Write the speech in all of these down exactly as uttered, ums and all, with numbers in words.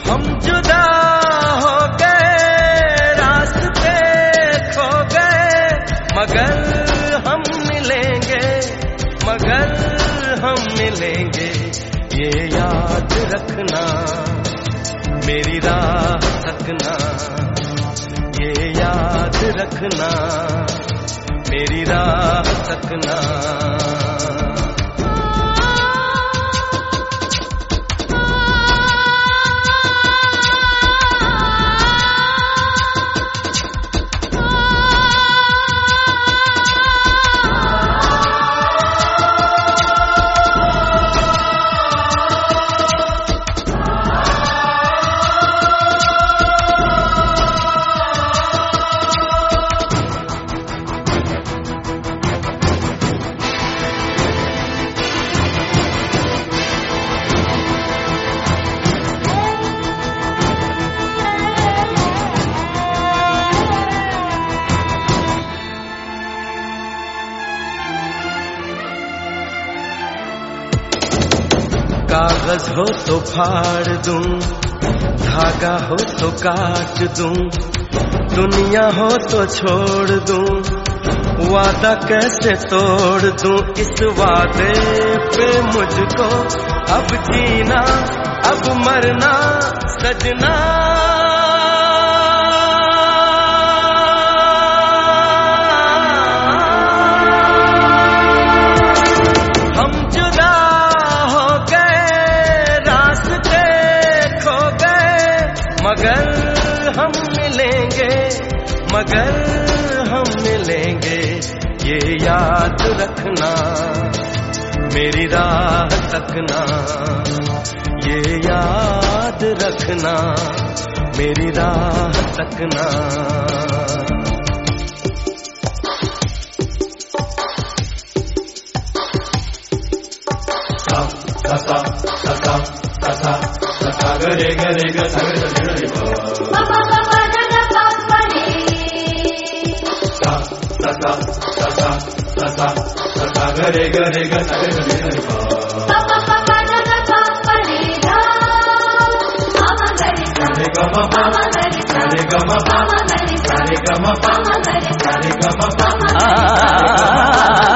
हम जुदा हो गए, रास्ते खो गए, मगर हम मिलेंगे, मगर हम मिलेंगे। ये याद रखना, मेरी राह तकना, ये याद रखना, मेरी राह तकना। कागज हो तो फाड़ दूं, धागा हो तो काट दूं, दुनिया हो तो छोड़ दूं, वादा कैसे तोड़ दूं। इस वादे पे मुझको अब जीना, अब मरना सजना। मगर हम मिलेंगे, मगर हम मिलेंगे। ये याद रखना, मेरी राह तकना, ये याद रखना, मेरी राह तकना। सा सा सा सा सा सा सा गरे गरे ग सा रे रे रे सा सा सा सा सा सा सा सा गरे गरे ग सा रे रे रे सा रे ग म प रे ग म प रे ग म प रे ग म प।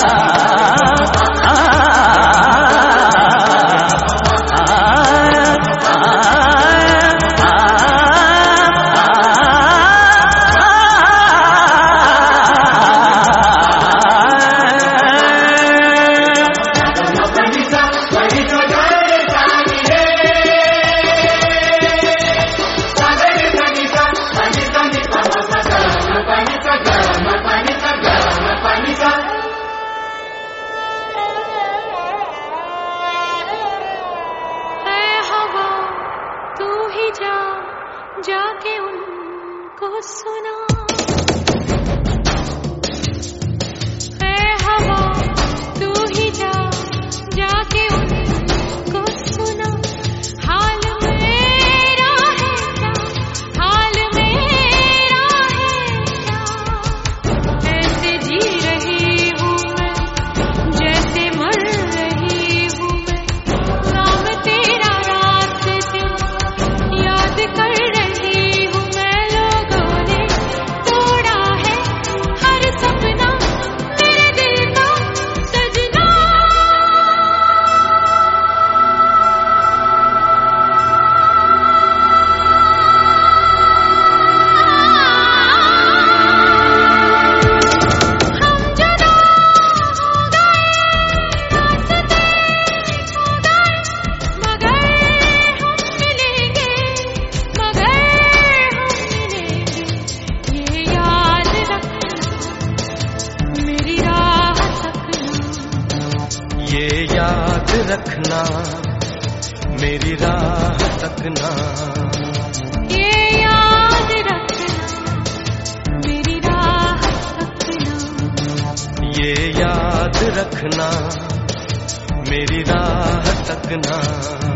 जाके उनको सुना, है हवा तू ही जा, जाके उनको सुना। हाल मेरा है क्या, हाल मेरा है क्या, ऐसे जी रही हूँ मैं, जैसे मर रही हूँ मैं। नाम तेरा रात दिन याद कर रही हूँ मैं। लोगों ने तोड़ा है हर सपना मेरे दिल का सजना। हम जुदा हो गए, रास्ते खो गए, मगर हम मिलेंगे, मगर हम मिलेंगे। ये याद रखना, मेरी राह तकना, ये याद रखना, मेरी राह तकना। ये याद रखना, मेरी राह तकना। ये याद रखना, मेरी राह तकना।